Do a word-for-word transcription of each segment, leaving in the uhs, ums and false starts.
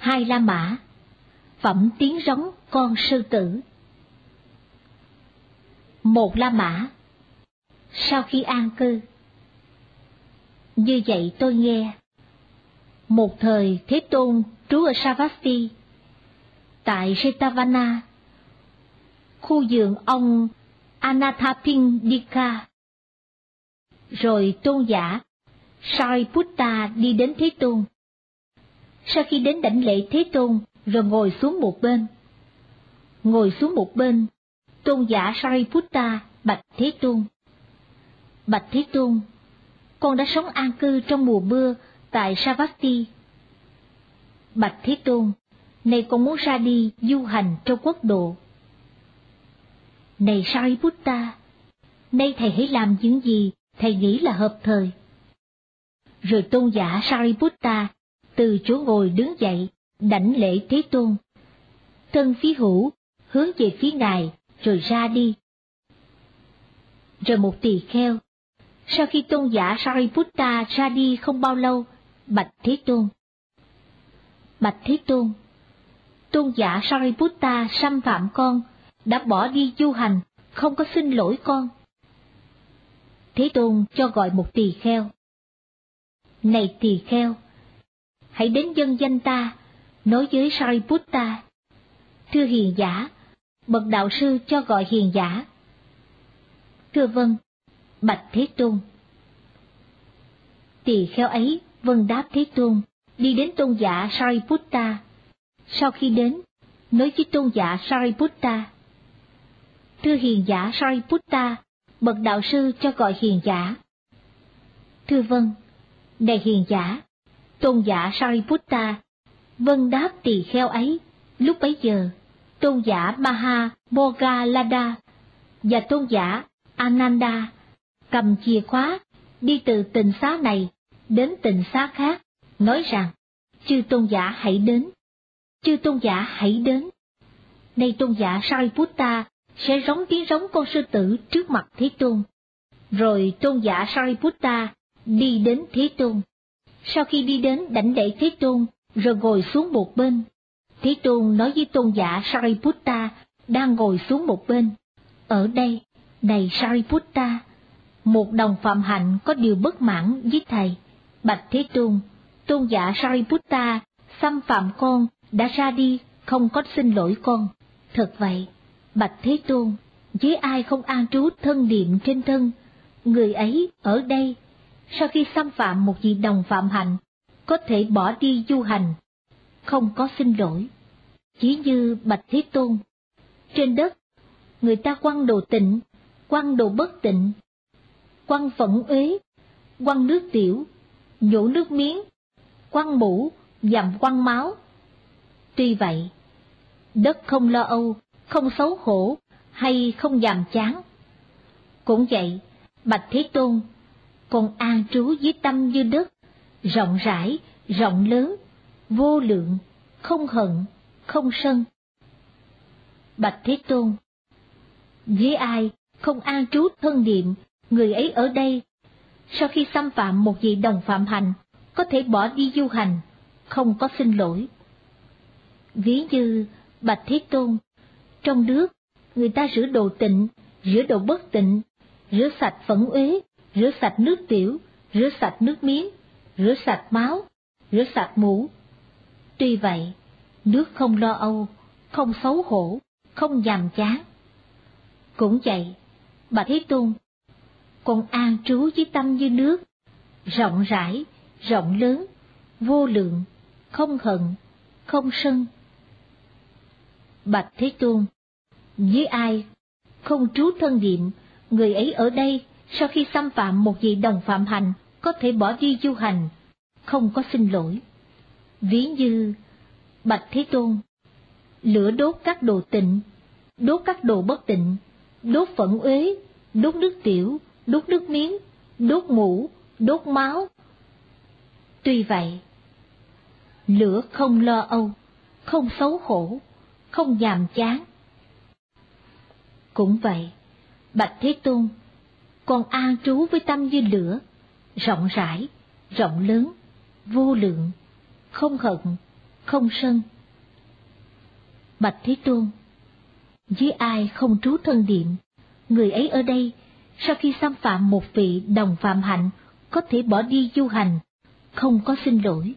Hai La Mã, phẩm tiếng rống con sư tử. Một La Mã, sau khi an cư. Như vậy tôi nghe, một thời Thế Tôn trú ở Savatthi, tại Jetavana, khu vườn ông Anathapindika. Rồi tôn giả Sariputta đi đến Thế Tôn. Sau khi đến đảnh lễ Thế Tôn, rồi ngồi xuống một bên. Ngồi xuống một bên, tôn giả Sariputta bạch Thế Tôn: Bạch Thế Tôn, con đã sống an cư trong mùa mưa tại Savatthi. Bạch Thế Tôn, này con muốn ra đi du hành trong quốc độ. Này Sariputta, nay thầy hãy làm những gì thầy nghĩ là hợp thời. Rồi tôn giả Sariputta từ chỗ ngồi đứng dậy, đảnh lễ Thế Tôn. Thân phía hữu hướng về phía ngài, rồi ra đi. Rồi một tỳ kheo, sau khi tôn giả Sariputta ra đi không bao lâu, bạch Thế Tôn: Bạch Thế Tôn, tôn giả Sariputta xâm phạm con, đã bỏ đi du hành, không có xin lỗi con. Thế Tôn cho gọi một tỳ kheo: Này tỳ kheo, hãy đến dân danh ta, nói với Sariputta: Thưa hiền giả, bậc đạo sư cho gọi hiền giả. Thưa vâng, bạch Thế Tôn. Tỳ kheo ấy vâng đáp Thế Tôn, đi đến tôn giả Sariputta. Sau khi đến, nói với tôn giả Sariputta: Thưa hiền giả Sariputta, bậc đạo sư cho gọi hiền giả. Thưa vâng, này hiền giả. Tôn giả Sariputta vâng đáp tỳ kheo ấy. Lúc bấy giờ, tôn giả Maha Moggallada và tôn giả Ananda cầm chìa khóa đi từ tịnh xá này đến tịnh xá khác, nói rằng: Chư tôn giả hãy đến, chư tôn giả hãy đến. Nay tôn giả Sariputta sẽ rống tiếng rống con sư tử trước mặt Thế Tôn. Rồi tôn giả Sariputta đi đến Thế Tôn. Sau khi đi đến đảnh lễ Thế Tôn, rồi ngồi xuống một bên, Thế Tôn nói với tôn giả Sariputta đang ngồi xuống một bên: Ở đây, này Sariputta, một đồng phạm hạnh có điều bất mãn với thầy. Bạch Thế Tôn, tôn giả Sariputta xâm phạm con, đã ra đi, không có xin lỗi con. Thật vậy, bạch Thế Tôn, với ai không an trú thân niệm trên thân, người ấy ở đây, sau khi xâm phạm một vị đồng phạm hạnh, có thể bỏ đi du hành, không có xin lỗi. Chỉ như bạch Thế Tôn, trên đất, người ta quăng đồ tịnh, quăng đồ bất tịnh, quăng phẫn uế, quăng nước tiểu, nhổ nước miếng, quăng mũ, dằm quăng máu. Tuy vậy, đất không lo âu, không xấu hổ, hay không nhàm chán. Cũng vậy, bạch Thế Tôn, con an trú với tâm như đất, rộng rãi, rộng lớn, vô lượng, không hận, không sân. Bạch Thế Tôn, với ai không an trú thân niệm, người ấy ở đây, sau khi xâm phạm một vị đồng phạm hành, có thể bỏ đi du hành, không có xin lỗi. Ví như bạch Thế Tôn, trong nước, người ta rửa đồ tịnh, rửa đồ bất tịnh, rửa sạch phẫn uế, rửa sạch nước tiểu, rửa sạch nước miếng, rửa sạch máu, rửa sạch mũ. Tuy vậy, nước không lo âu, không xấu hổ, không nhàm chán. Cũng vậy, bạch Thế Tôn, con an trú với tâm như nước, rộng rãi, rộng lớn, vô lượng, không hận, không sân. Bạch Thế Tôn, với ai không trú thân niệm, người ấy ở đây, sau khi xâm phạm một vị đồng phạm hành, có thể bỏ đi du hành, không có xin lỗi. Ví như bạch Thế Tôn, lửa đốt các đồ tịnh, đốt các đồ bất tịnh, đốt phẫn uế, đốt nước tiểu, đốt nước miếng, đốt mũ, đốt máu. Tuy vậy, lửa không lo âu, không xấu hổ, không nhàm chán. Cũng vậy, bạch Thế Tôn, con an trú với tâm như lửa, rộng rãi, rộng lớn, vô lượng, không hận, không sân. Bạch Thế Tôn, với ai không trú thân niệm, người ấy ở đây, sau khi xâm phạm một vị đồng phạm hạnh, có thể bỏ đi du hành, không có xin lỗi.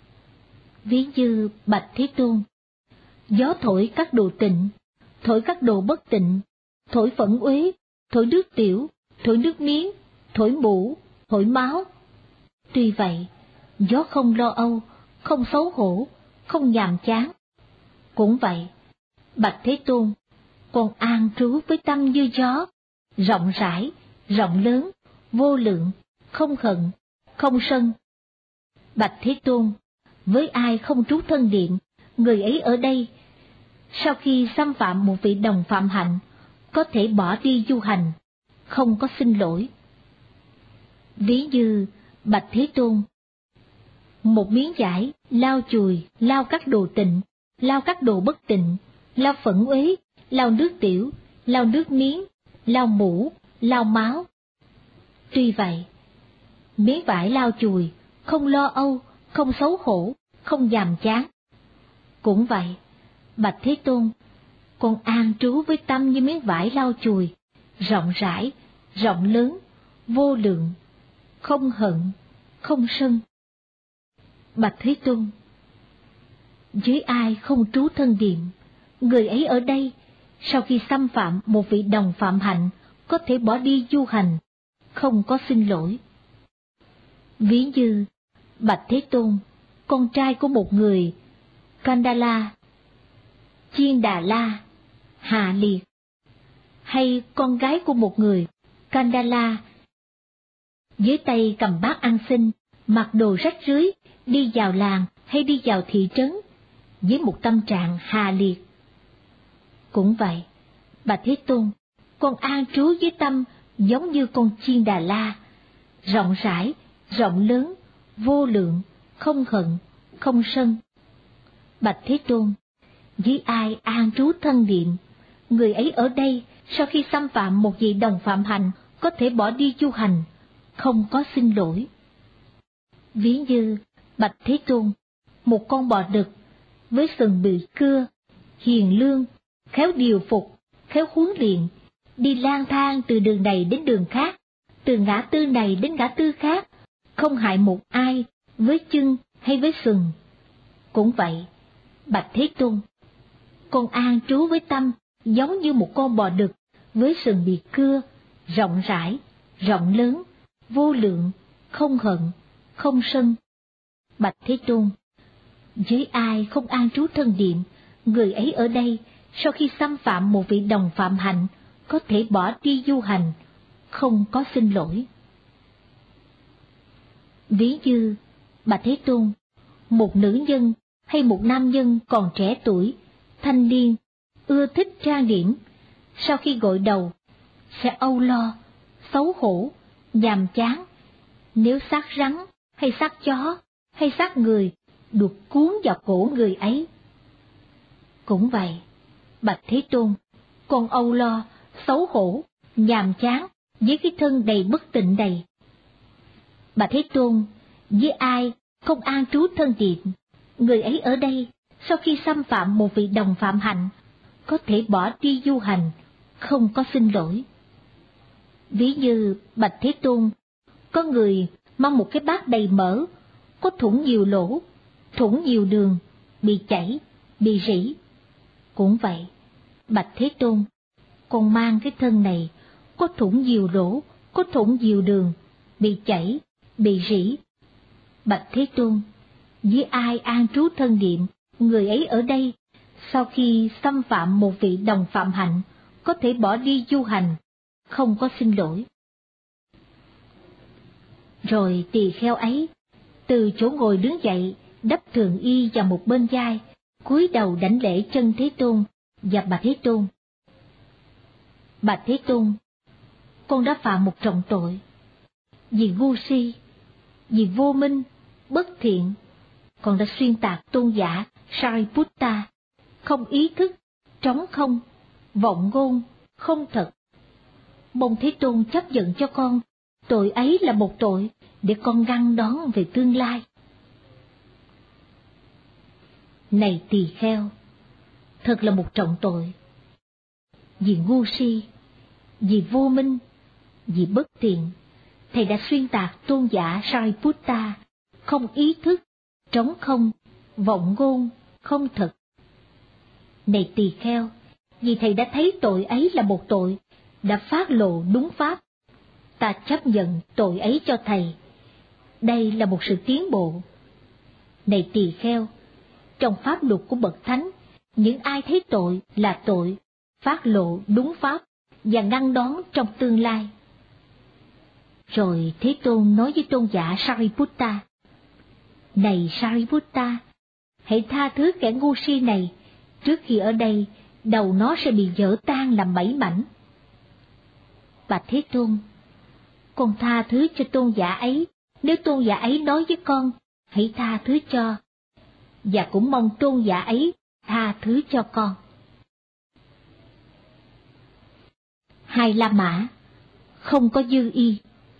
Ví như Bạch Thế Tôn, gió thổi các đồ tịnh, thổi các đồ bất tịnh, thổi phẫn uế, thổi nước tiểu, thổi nước miếng, thổi mũ, thổi máu. Tuy vậy, gió không lo âu, không xấu hổ, không nhàm chán. Cũng vậy, Bạch Thế Tôn, con an trú với tâm như gió, rộng rãi, rộng lớn, vô lượng, không hận, không sân. Bạch Thế Tôn, với ai không trú thân niệm, người ấy ở đây, sau khi xâm phạm một vị đồng phạm hạnh, có thể bỏ đi du hành, không có xin lỗi. Ví như Bạch Thế Tôn, một miếng vải lau chùi, lau các đồ tịnh, lau các đồ bất tịnh, lau phẫn uế, lau nước tiểu, lau nước miếng, lau mũ, lau máu. Tuy vậy, miếng vải lau chùi, không lo âu, không xấu hổ, không nhàm chán. Cũng vậy, Bạch Thế Tôn, con an trú với tâm như miếng vải lau chùi, rộng rãi, rộng lớn, vô lượng, không hận, không sân. Bạch Thế Tôn, với ai không trú thân niệm, người ấy ở đây, sau khi xâm phạm một vị đồng phạm hạnh, có thể bỏ đi du hành, không có xin lỗi. Ví như Bạch Thế Tôn, con trai của một người Kandala, Chiên Đà La, Hạ Liệt, hay con gái của một người Kandala, dưới tay cầm bát ăn xin, mặc đồ rách rưới, đi vào làng hay đi vào thị trấn, với một tâm trạng hà liệt. Cũng vậy, Bạch Thế Tôn, con an trú với tâm giống như con Chiên Đà La, rộng rãi, rộng lớn, vô lượng, không hận, không sân. Bạch Thế Tôn, với ai an trú thân niệm, người ấy ở đây, sau khi xâm phạm một vị đồng phạm hạnh, có thể bỏ đi du hành, không có xin lỗi. Ví như Bạch Thế Tôn, một con bò đực với sừng bị cưa, hiền lương, khéo điều phục, khéo huấn luyện, đi lang thang từ đường này đến đường khác, từ ngã tư này đến ngã tư khác, không hại một ai với chân hay với sừng. Cũng vậy, Bạch Thế Tôn, con an trú với tâm giống như một con bò đực với sừng bị cưa, rộng rãi, rộng lớn, vô lượng, không hận, không sân. Bạch Thế Tôn, với ai không an trú thân niệm, người ấy ở đây, sau khi xâm phạm một vị đồng phạm hạnh, có thể bỏ đi du hành, không có xin lỗi. Ví như Bạch Thế Tôn, một nữ nhân hay một nam nhân còn trẻ tuổi, thanh niên, ưa thích trang điểm, sau khi gội đầu, sẽ âu lo, xấu hổ, nhàm chán, nếu xác rắn hay xác chó hay xác người được cuốn vào cổ người ấy. Cũng vậy, Bạch Thế Tôn, con âu lo, xấu hổ, nhàm chán với cái thân đầy bất tịnh này. Bạch Thế Tôn, với ai không an trú thân niệm, người ấy ở đây, sau khi xâm phạm một vị đồng phạm hạnh, có thể bỏ đi du hành, không có xin lỗi. Ví như Bạch Thế Tôn, có người mang một cái bát đầy mỡ, có thủng nhiều lỗ, thủng nhiều đường, bị chảy, bị rỉ. Cũng vậy, Bạch Thế Tôn, con mang cái thân này, có thủng nhiều lỗ, có thủng nhiều đường, bị chảy, bị rỉ. Bạch Thế Tôn, với ai an trú thân niệm, người ấy ở đây, sau khi xâm phạm một vị đồng phạm hạnh, có thể bỏ đi du hành, không có xin lỗi. Rồi tỳ kheo ấy, từ chỗ ngồi đứng dậy, đắp thường y vào một bên vai, cúi đầu đảnh lễ chân Thế Tôn và Bạch Thế Tôn. Bạch Thế Tôn, con đã phạm một trọng tội, vì ngu si, vì vô minh, bất thiện, con đã xuyên tạc tôn giả Sariputta, không ý thức, trống không, vọng ngôn, không thật. Mong Thế Tôn chấp nhận cho con, tội ấy là một tội để con ngăn đón về tương lai. Này tỳ kheo, thật là một trọng tội. Vì ngu si, vì vô minh, vì bất tiện, thầy đã xuyên tạc tôn giả Sariputta, không ý thức, trống không, vọng ngôn, không thật. Này tỳ kheo, vì thầy đã thấy tội ấy là một tội, đã phát lộ đúng pháp, ta chấp nhận tội ấy cho thầy. Đây là một sự tiến bộ. Này tỳ kheo, trong pháp luật của bậc thánh, những ai thấy tội là tội, phát lộ đúng pháp và ngăn đón trong tương lai. Rồi Thế Tôn nói với tôn giả Sariputta: Này Sariputta, hãy tha thứ kẻ ngu si này, trước khi ở đây đầu nó sẽ bị vỡ tan làm bảy mảnh. Bạch Thế Tôn, con tha thứ cho tôn giả ấy, nếu tôn giả ấy nói với con, hãy tha thứ cho, và cũng mong tôn giả ấy tha thứ cho con. Hai La Mã không có dư y.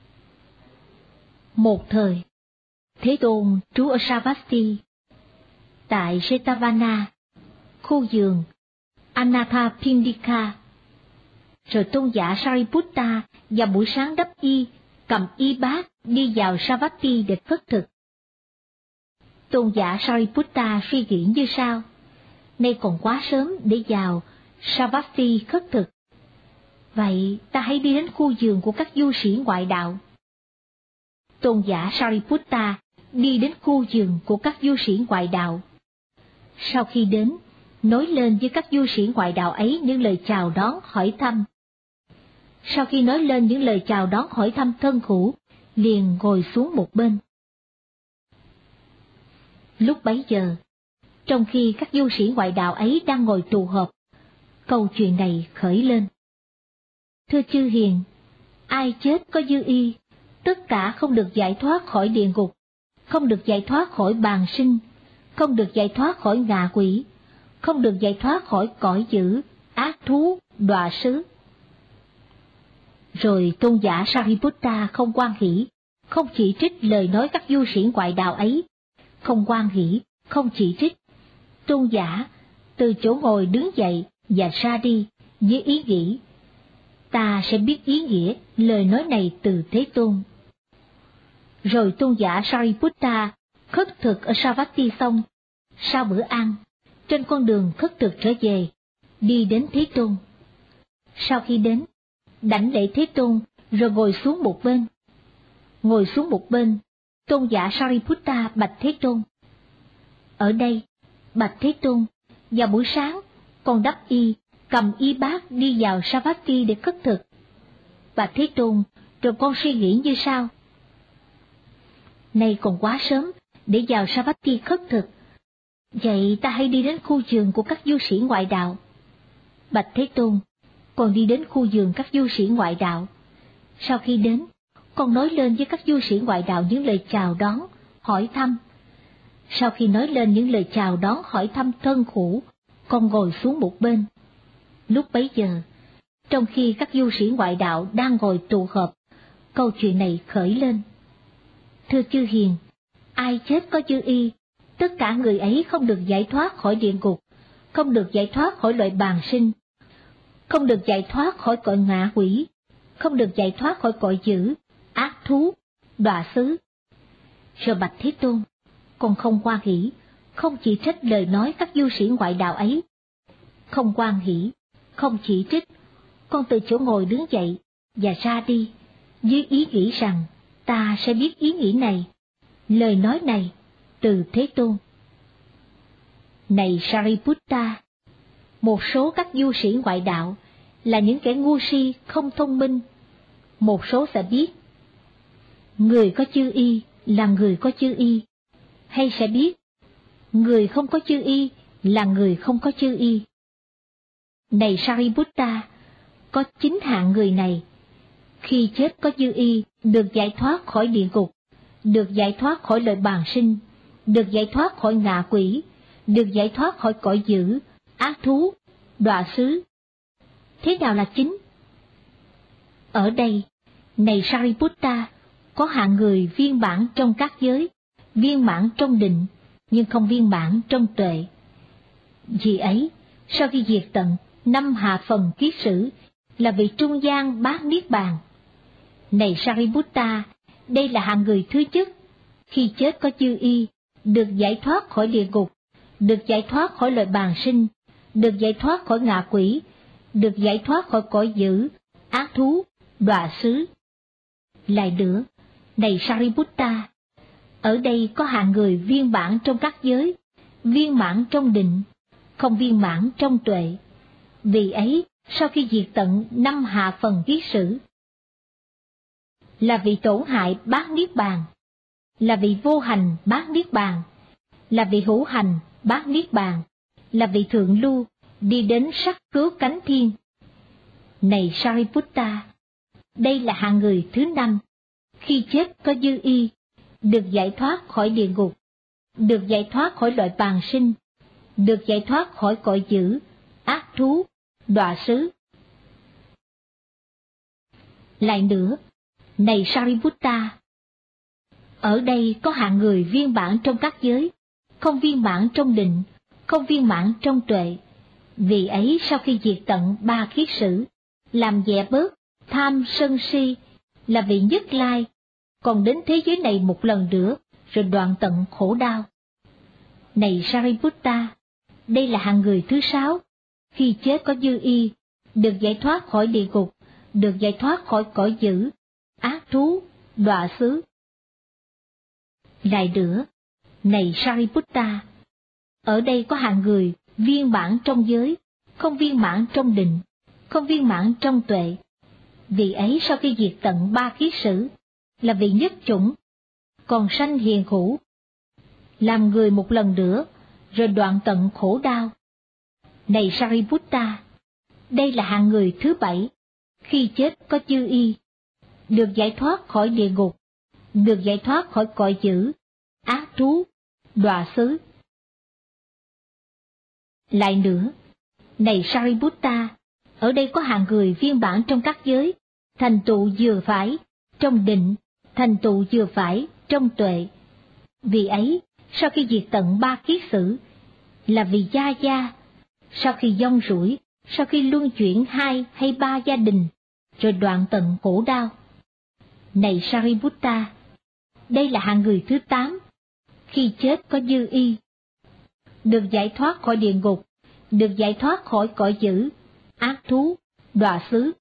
Một thời, Thế Tôn trú ở Savatthi, tại Jetavana, khu vườn Anathapindika. Rồi tôn giả Sariputta vào buổi sáng đắp y, cầm y bát đi vào Savatthi để khất thực. Tôn giả Sariputta suy nghĩ như sau: nay còn quá sớm để vào Savatthi khất thực. Vậy ta hãy đi đến khu vườn của các du sĩ ngoại đạo. Tôn giả Sariputta đi đến khu vườn của các du sĩ ngoại đạo. Sau khi đến, nói lên với các du sĩ ngoại đạo ấy những lời chào đón hỏi thăm. Sau khi nói lên những lời chào đón hỏi thăm thân hữu, liền ngồi xuống một bên. Lúc bấy giờ, trong khi các du sĩ ngoại đạo ấy đang ngồi tụ họp, câu chuyện này khởi lên: Thưa chư hiền, ai chết có dư y, tất cả không được giải thoát khỏi địa ngục, không được giải thoát khỏi bàn sinh, không được giải thoát khỏi ngạ quỷ, không được giải thoát khỏi cõi dữ, ác thú, đọa xứ. Rồi tôn giả Sariputta không hoan hỷ, không chỉ trích lời nói các du sĩ ngoại đạo ấy, không hoan hỷ, không chỉ trích. Tôn giả từ chỗ ngồi đứng dậy và ra đi với ý nghĩ: ta sẽ biết ý nghĩa lời nói này từ Thế Tôn. Rồi tôn giả Sariputta khất thực ở Savatthi xong, sau bữa ăn, trên con đường khất thực trở về, đi đến Thế Tôn. Sau khi đến, đảnh lễ Thế Tôn rồi ngồi xuống một bên. Ngồi xuống một bên, tôn giả Sariputta bạch Thế Tôn: ở đây, bạch Thế Tôn, vào buổi sáng, con đắp y, cầm y bát đi vào Savatthi để khất thực. Bạch Thế Tôn, rồi con suy nghĩ như sau: nay còn quá sớm để vào Savatthi khất thực. Vậy ta hãy đi đến khu vườn của các du sĩ ngoại đạo. Bạch Thế Tôn, con đi đến khu vườn các du sĩ ngoại đạo. Sau khi đến, con nói lên với các du sĩ ngoại đạo những lời chào đón, hỏi thăm. Sau khi nói lên những lời chào đón hỏi thăm thân hữu, con ngồi xuống một bên. Lúc bấy giờ, trong khi các du sĩ ngoại đạo đang ngồi tụ họp, câu chuyện này khởi lên: thưa chư hiền, ai chết có dư y, tất cả người ấy không được giải thoát khỏi địa ngục, không được giải thoát khỏi loại bàn sinh, không được giải thoát khỏi cõi ngạ quỷ, không được giải thoát khỏi cõi dữ, ác thú, đọa xứ. Rồi bạch Thế Tôn, con không hoan hỷ, không chỉ trích lời nói các du sĩ ngoại đạo ấy. Không hoan hỷ, không chỉ trích, con từ chỗ ngồi đứng dậy và ra đi, với ý nghĩ rằng ta sẽ biết ý nghĩ này, lời nói này từ Thế Tôn. Này Sariputta, một số các du sĩ ngoại đạo là những kẻ ngu si không thông minh. Một số sẽ biết người có chư y là người có chư y, hay sẽ biết người không có chư y là người không có chư y. Này Sariputta, có chín hạng người này, khi chết có dư y được giải thoát khỏi địa ngục, được giải thoát khỏi loại bàn sinh, được giải thoát khỏi ngạ quỷ, được giải thoát khỏi cõi dữ, ác thú, đọa xứ. Thế nào là chín? Ở đây, này Sariputta, có hạng người viên mãn trong các giới, viên mãn trong định, nhưng không viên mãn trong tuệ, Vì ấy, sau khi diệt tận năm hạ phần kiết sử là vị trung gian bát niết bàn. Này Sariputta, đây là hạng người thứ nhất, khi chết có dư y, được giải thoát khỏi địa ngục, được giải thoát khỏi loại bàng sinh, được giải thoát khỏi ngạ quỷ, được giải thoát khỏi cõi dữ, ác thú, đọa xứ. Lại nữa, này Sariputta, ở đây có hạng người viên mãn trong các giới, viên mãn trong định, không viên mãn trong tuệ. Vì ấy, sau khi diệt tận năm hạ phần kiết sử, là vị tổn hại bát niết bàn, là vị vô hành bát niết bàn, là vị hữu hành bát niết bàn, là vị thượng lưu, đi đến sắc cứu cánh thiên. Này Sariputta, đây là hạng người thứ năm, khi chết có dư y, được giải thoát khỏi địa ngục, được giải thoát khỏi loại bàng sinh, được giải thoát khỏi cõi dữ, ác thú, đọa xứ. Lại nữa, này Sariputta, ở đây có hạng người viên mãn trong các giới, không viên mãn trong định, không viên mãn trong tuệ. Vì ấy sau khi diệt tận ba kiết sử, làm dẹp bớt tham sân si, là vị nhất lai, còn đến thế giới này một lần nữa, rồi đoạn tận khổ đau. Này Sariputta, đây là hạng người thứ sáu, khi chết có dư y, được giải thoát khỏi địa ngục, được giải thoát khỏi cõi dữ, ác thú, đọa xứ. Lại nữa, này Sariputta, ở đây có hạng người viên mãn trong giới, không viên mãn trong định, không viên mãn trong tuệ. Vì ấy sau khi diệt tận ba kiết sử, là vị nhất chủng, còn sanh hiền khổ, làm người một lần nữa, rồi đoạn tận khổ đau. Này Sariputta, đây là hạng người thứ bảy, khi chết có dư y, được giải thoát khỏi địa ngục, được giải thoát khỏi cõi dữ, ác thú, đọa xứ. Lại nữa, này Sariputta, ở đây có hạng người viên mãn trong các giới, thành tựu vừa phải trong định, thành tựu vừa phải trong tuệ. Vì ấy, sau khi diệt tận ba kiết sử, là vì gia gia, sau khi vong rủi, sau khi luân chuyển hai hay ba gia đình, rồi đoạn tận khổ đau. Này Sariputta, đây là hạng người thứ tám, khi chết có dư y, được giải thoát khỏi địa ngục, được giải thoát khỏi cõi dữ, ác thú, đọa xứ.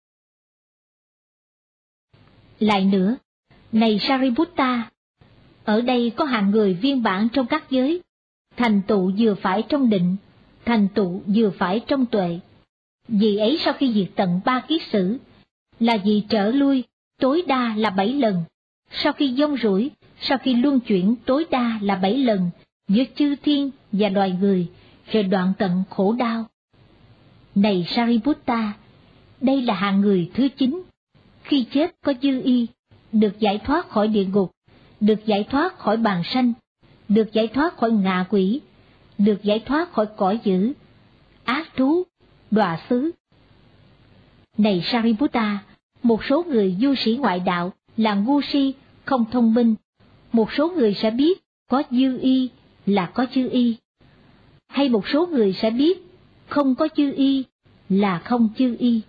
Lại nữa, này Sariputta, ở đây có hạng người viên mãn trong các giới, thành tựu vừa phải trong định, thành tựu vừa phải trong tuệ. Vì ấy sau khi diệt tận ba kiết sử, là vì trở lui tối đa là bảy lần, sau khi vong rủi, sau khi luân chuyển tối đa là bảy lần giữa chư thiên và loài người, rồi đoạn tận khổ đau. Này Sariputta, đây là hạng người thứ chín, khi chết có dư y, được giải thoát khỏi địa ngục, được giải thoát khỏi bàng sanh, được giải thoát khỏi ngạ quỷ, được giải thoát khỏi cõi dữ, ác thú, đọa xứ. Này Sariputta, một số người du sĩ ngoại đạo là ngu si, không thông minh, một số người sẽ biết có dư y là có dư y, hay một số người sẽ biết không có dư y là không dư y.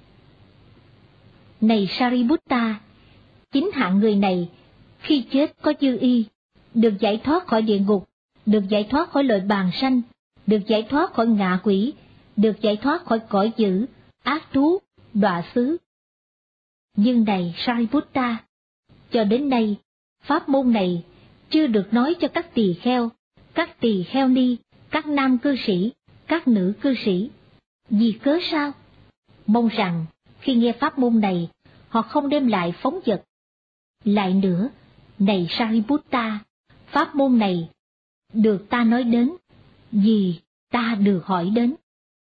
Này Sariputta, chính hạng người này, khi chết có dư y, được giải thoát khỏi địa ngục, được giải thoát khỏi loại bàng sanh, được giải thoát khỏi ngạ quỷ, được giải thoát khỏi cõi dữ, ác thú, đọa xứ. Nhưng này Sariputta, cho đến nay, pháp môn này chưa được nói cho các tỳ kheo, các tỳ kheo ni, các nam cư sĩ, các nữ cư sĩ. Vì cớ sao? Mong rằng khi nghe pháp môn này, họ không đem lại phóng dật. Lại nữa, này Sariputta, pháp môn này được ta nói đến, vì ta được hỏi đến.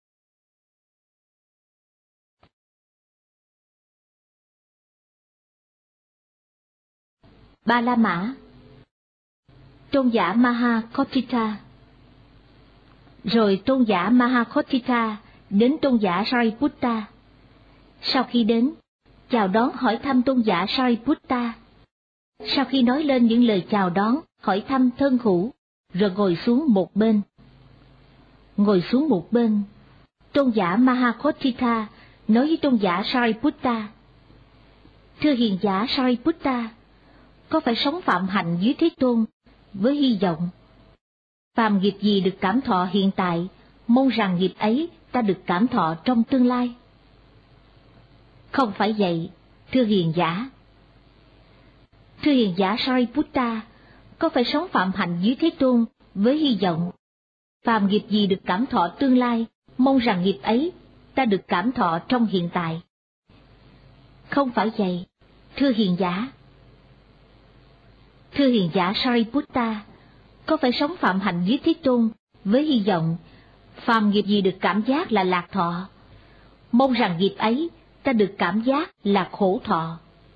Ba La Mã, tôn giả Mahakotthita. Rồi tôn giả Mahakotthita đến tôn giả Sariputta. Sau khi đến, chào đón hỏi thăm tôn giả Sariputta. Sau khi nói lên những lời chào đón, hỏi thăm thân hữu, rồi ngồi xuống một bên. ngồi xuống một bên. Tôn giả Mahakotthita nói với tôn giả Sariputta: Thưa hiền giả Sariputta, có phải sống phạm hạnh dưới Thế Tôn với hy vọng phàm nghiệp gì được cảm thọ hiện tại, mong rằng nghiệp ấy ta được cảm thọ trong tương lai? Không phải vậy, thưa hiền giả. Thưa hiền giả Sariputta, có phải sống phạm hạnh dưới Thế Tôn với hy vọng phàm nghiệp gì được cảm thọ tương lai, mong rằng nghiệp ấy ta được cảm thọ trong hiện tại? Không phải vậy, thưa hiền giả. Thưa hiền giả Sariputta, có phải sống phạm hạnh dưới Thế Tôn với hy vọng phàm nghiệp gì được cảm giác là lạc thọ, mong rằng nghiệp ấy ta được cảm giác là khổ thọ?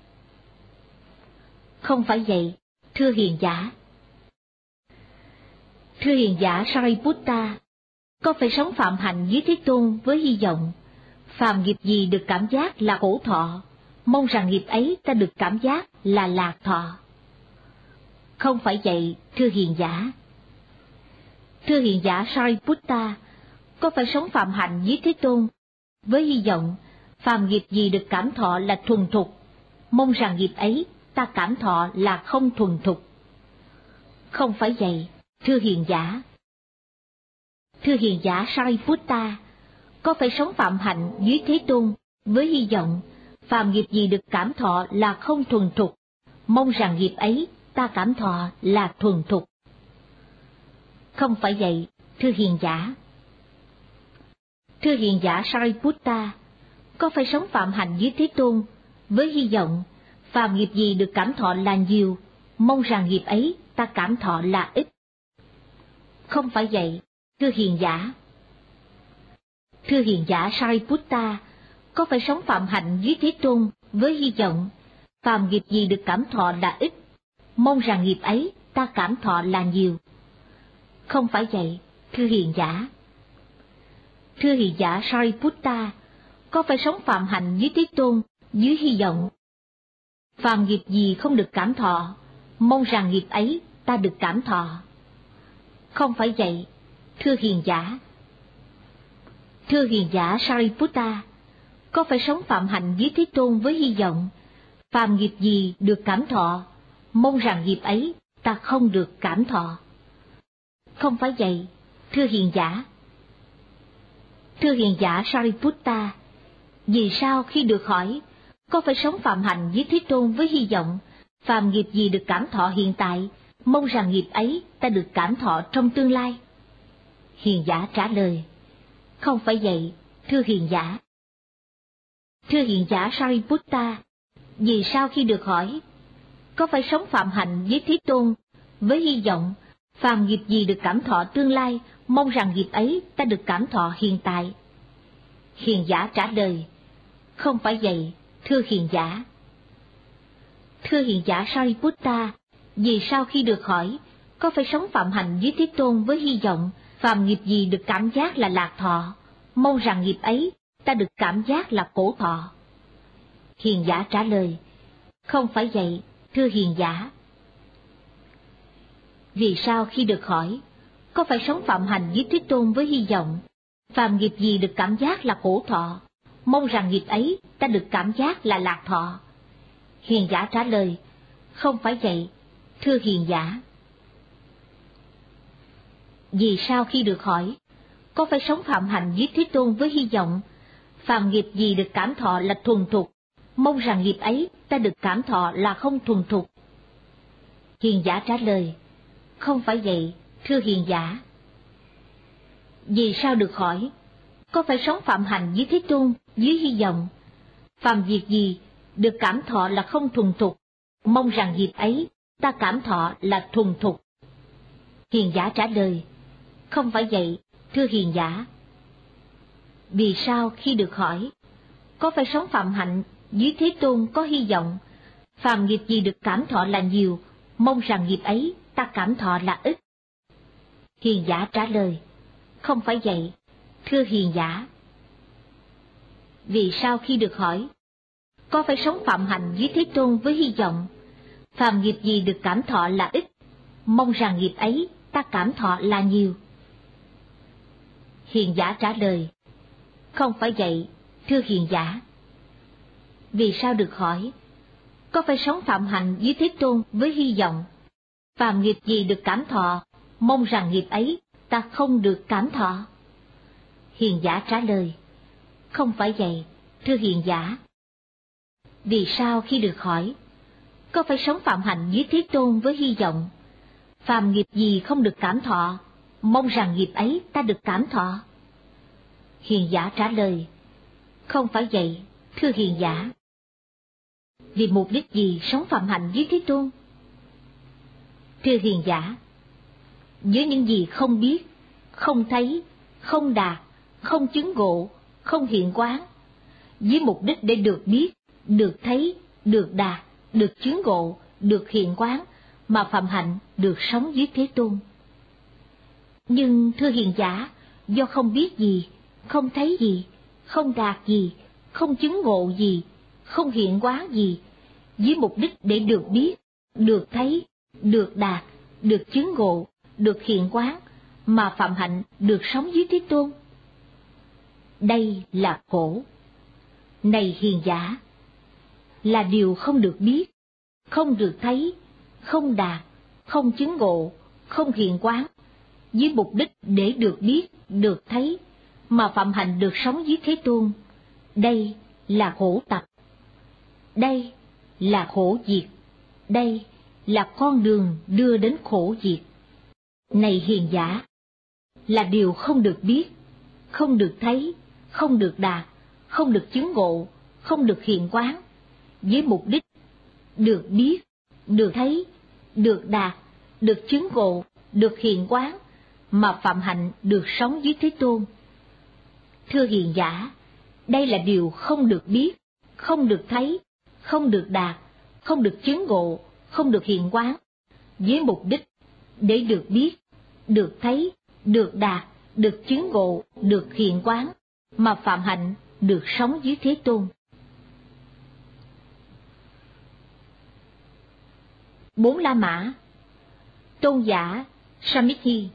Không phải vậy, thưa hiền giả. Thưa hiền giả Sariputta, có phải sống phạm hạnh dưới Thế Tôn với hy vọng phàm nghiệp gì được cảm giác là khổ thọ, mong rằng nghiệp ấy ta được cảm giác là lạc thọ? Không phải vậy, thưa hiền giả. Thưa hiền giả Sariputta, có phải sống phạm hạnh dưới Thế Tôn với hy vọng phàm nghiệp gì được cảm thọ là thuần thục, mong rằng nghiệp ấy ta cảm thọ là không thuần thục? Không phải vậy, thưa hiền giả. Thưa hiền giả Sariputta, có phải sống phạm hạnh dưới Thế Tôn với hy vọng phàm nghiệp gì được cảm thọ là không thuần thục, mong rằng nghiệp ấy ta cảm thọ là thuần thục? Không phải vậy, thưa hiền giả. Thưa hiền giả Sariputta, có phải sống phạm hạnh dưới Thế Tôn với hy vọng phàm nghiệp gì được cảm thọ là nhiều, mong rằng nghiệp ấy ta cảm thọ là ít? Không phải vậy, thưa hiền giả. Thưa hiền giả Sariputta, có phải sống phạm hạnh dưới Thế Tôn với hy vọng phàm nghiệp gì được cảm thọ là ít, mong rằng nghiệp ấy ta cảm thọ là nhiều? Không phải vậy, thưa hiền giả. Thưa hiền giả Sariputta, có phải sống phạm hạnh dưới Thế Tôn dưới hy vọng phàm nghiệp gì không được cảm thọ, mong rằng nghiệp ấy ta được cảm thọ? Không phải vậy, thưa hiền giả. Thưa hiền giả Sariputta, có phải sống phạm hạnh dưới Thế Tôn với hy vọng phàm nghiệp gì được cảm thọ, mong rằng nghiệp ấy ta không được cảm thọ? Không phải vậy, thưa hiền giả. Thưa hiền giả Sariputta, vì sao khi được hỏi có phải sống phạm hạnh dưới Thế Tôn với hy vọng phàm nghiệp gì được cảm thọ hiện tại, mong rằng nghiệp ấy ta được cảm thọ trong tương lai? Hiền giả trả lời: không phải vậy, thưa hiền giả. Thưa hiền giả Sariputta, vì sao khi được hỏi có phải sống phạm hạnh với Thế Tôn với hy vọng phàm nghiệp gì được cảm thọ tương lai, mong rằng nghiệp ấy ta được cảm thọ hiện tại? Hiền giả trả lời: không phải vậy, thưa hiền giả. Thưa hiền giả Sariputta, vì sao khi được hỏi có phải sống phạm hạnh dưới Thế Tôn với hy vọng phàm nghiệp gì được cảm giác là lạc thọ, mong rằng nghiệp ấy ta được cảm giác là khổ thọ? Hiền giả trả lời: không phải vậy, thưa hiền giả. Vì sao khi được hỏi có phải sống phạm hạnh dưới Thế Tôn với hy vọng phàm nghiệp gì được cảm giác là khổ thọ, mong rằng nghiệp ấy ta được cảm giác là lạc thọ? Hiền giả trả lời: không phải vậy, thưa hiền giả. Vì sao khi được hỏi có phải sống phạm hạnh dưới Thế Tôn với hy vọng phàm nghiệp gì được cảm thọ là thuần thục, mong rằng nghiệp ấy ta được cảm thọ là không thuần thục? Hiền giả trả lời: không phải vậy, thưa hiền giả. Vì sao được hỏi có phải sống phạm hạnh dưới Thế Tôn dưới hy vọng phàm việc gì được cảm thọ là không thuần thục, mong rằng nghiệp ấy ta cảm thọ là thuần thục? Hiền giả trả lời: không phải vậy, thưa hiền giả. Vì sao khi được hỏi có phải sống phạm hạnh dưới Thế Tôn có hy vọng phàm nghiệp gì được cảm thọ là nhiều, mong rằng nghiệp ấy ta cảm thọ là ít? Hiền giả trả lời: không phải vậy, thưa hiền giả. Vì sao khi được hỏi có phải sống phạm hạnh dưới Thế Tôn với hy vọng phàm nghiệp gì được cảm thọ là ít, mong rằng nghiệp ấy ta cảm thọ là nhiều? Hiền giả trả lời, không phải vậy, thưa hiền giả. Vì sao được hỏi? Có phải sống phạm hạnh dưới Thế Tôn với hy vọng, phàm nghiệp gì được cảm thọ, mong rằng nghiệp ấy ta không được cảm thọ? Hiền giả trả lời, không phải vậy, thưa hiền giả. Vì sao khi được hỏi, có phải sống phạm hạnh dưới Thế Tôn với hy vọng, phàm nghiệp gì không được cảm thọ, mong rằng nghiệp ấy ta được cảm thọ? Hiền giả trả lời, không phải vậy, thưa hiền giả. Vì mục đích gì sống phạm hạnh dưới Thế Tôn? Thưa hiền giả, với những gì không biết, không thấy, không đạt, không chứng ngộ, không hiện quán, với mục đích để được biết, được thấy, được đạt, được chứng ngộ, được hiện quán, mà phạm hạnh được sống dưới Thế Tôn. Nhưng thưa hiền giả, do không biết gì, không thấy gì, không đạt gì, không chứng ngộ gì, không hiện quán gì, với mục đích để được biết, được thấy, được đạt, được chứng ngộ, được hiện quán, mà phạm hạnh được sống dưới Thế Tôn. Đây là khổ. Này hiền giả, là điều không được biết, không được thấy, không đạt, không chứng ngộ, không hiện quán, với mục đích để được biết, được thấy, mà phạm hạnh được sống dưới Thế Tôn. Đây là khổ tập. Đây là khổ diệt. Đây là con đường đưa đến khổ diệt. Này hiền giả, là điều không được biết, không được thấy, không được đạt, không được chứng ngộ, không được hiện quán, với mục đích được biết, được thấy, được đạt, được chứng ngộ, được hiện quán, mà phạm hạnh được sống dưới Thế Tôn. Thưa hiền giả, đây là điều không được biết, không được thấy, không được đạt, không được chứng ngộ, không được hiện quán, với mục đích để được biết, được thấy, được đạt, được chứng ngộ, được hiện quán, mà phạm hạnh được sống dưới Thế Tôn. Bốn La Mã. Tôn giả Samithi.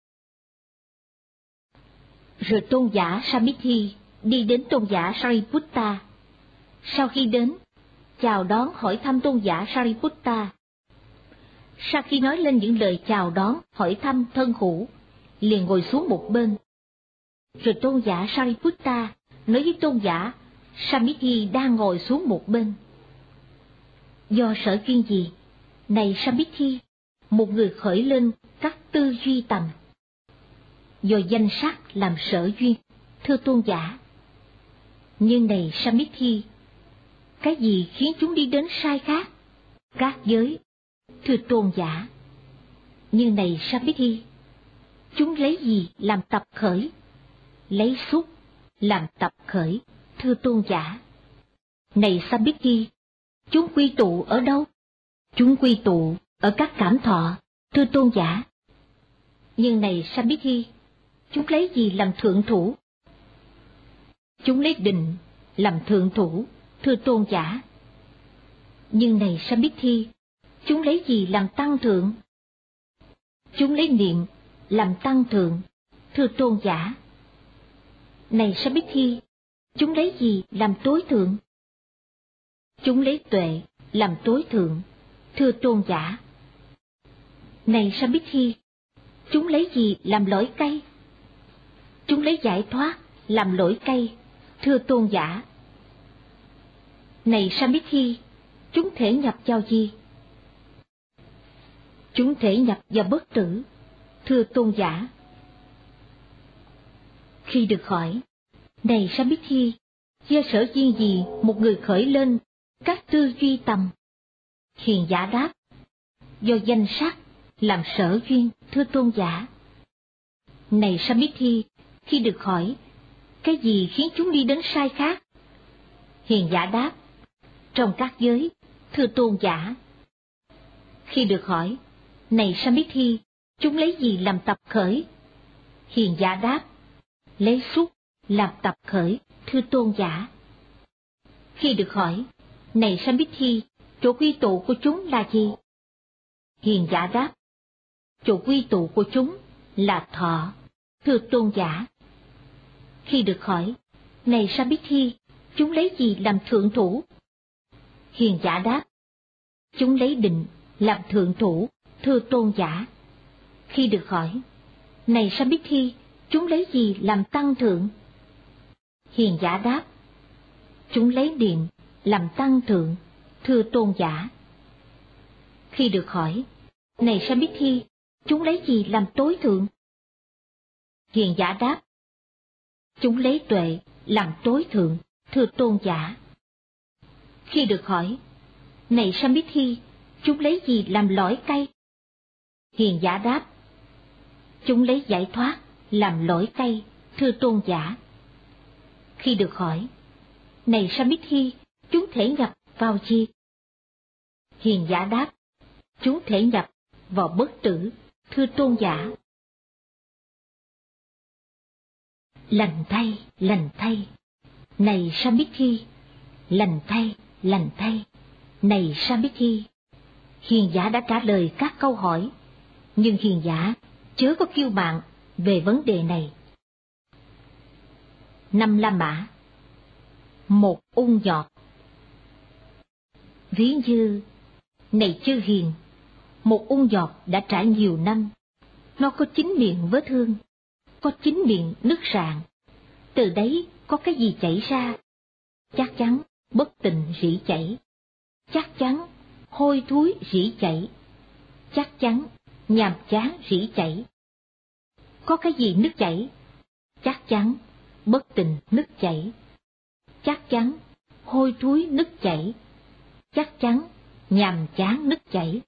Rồi tôn giả Samithi đi đến tôn giả Sariputta. Sau khi đến, chào đón hỏi thăm tôn giả Sariputta. Sau khi nói lên những lời chào đón, hỏi thăm thân hữu, liền ngồi xuống một bên. Rồi tôn giả Sariputta nói với tôn giả Samithi đang ngồi xuống một bên. Do sở duyên gì, này Samithi, một người khởi lên các tư duy tầm? Do danh sắc làm sở duyên, thưa tôn giả. Nhưng này Samithi, cái gì khiến chúng đi đến sai khác? Các giới, thưa tôn giả. Nhưng này Samithi, chúng lấy gì làm tập khởi? Lấy xúc làm tập khởi, thưa tôn giả. Này Samithi, chúng quy tụ ở đâu? Chúng quy tụ ở các cảm thọ, thưa tôn giả. Nhưng này Samithi, chúng lấy gì làm thượng thủ? Chúng lấy định làm thượng thủ, thưa tôn giả. Nhưng này Samithi, chúng lấy gì làm tăng thượng? Chúng lấy niệm làm tăng thượng, thưa tôn giả. Này Samithi, chúng lấy gì làm tối thượng? Chúng lấy tuệ làm tối thượng, thưa tôn giả. Này Samithi, chúng lấy gì làm lỗi cây? Chúng lấy giải thoát làm lỗi cây, thưa tôn giả. Này Samithi, chúng thể nhập vào gì? Chúng thể nhập vào bất tử, thưa tôn giả. Khi được hỏi, này Samithi, do sở duyên gì một người khởi lên các tư duy tầm? Hiền giả đáp, do danh sắc làm sở duyên, thưa tôn giả. Này Samithi, khi được hỏi, cái gì khiến chúng đi đến sai khác? Hiền giả đáp, trong các giới, thưa tôn giả. Khi được hỏi, này Samithi, chúng lấy gì làm tập khởi? Hiền giả đáp, lấy xúc làm tập khởi, thưa tôn giả. Khi được hỏi, này Samithi, chỗ quy tụ của chúng là gì? Hiền giả đáp, chỗ quy tụ của chúng là thọ, thưa tôn giả. Khi được hỏi, này Sabithi, chúng lấy gì làm thượng thủ? Hiền giả đáp, chúng lấy định làm thượng thủ, thưa tôn giả. Khi được hỏi, này Sabithi, chúng lấy gì làm tăng thượng? Hiền giả đáp, chúng lấy niệm làm tăng thượng, thưa tôn giả. Khi được hỏi, này Sabithi, chúng lấy gì làm tối thượng? Hiền giả đáp, chúng lấy tuệ làm tối thượng, thưa tôn giả. Khi được hỏi, này Sabithi, chúng lấy gì làm lõi cây? Hiền giả đáp, chúng lấy giải thoát làm lõi cây, thưa tôn giả. Khi được hỏi, này Sabithi, chúng thể nhập vào gì? Hiền giả đáp, chúng thể nhập vào bất tử, thưa tôn giả. Lành thay, lành thay, này Sabithi, lành thay, lành thay, này Sabithi. Hiền giả đã trả lời các câu hỏi, nhưng hiền giả chớ có kiêu mạn về vấn đề này. Năm La Mã. Một ung nhọt. Ví như, này chư hiền, một ung nhọt đã trải nhiều năm, nó có chín miệng vết thương, có chín miệng nứt rạn, từ đấy có cái gì chảy ra? Chắc chắn bất tình rỉ chảy, chắc chắn hôi thối rỉ chảy, chắc chắn nhàm chán rỉ chảy. Có cái gì nứt chảy? Chắc chắn bất tình nứt chảy, chắc chắn hôi thối nứt chảy, chắc chắn nhàm chán nứt chảy.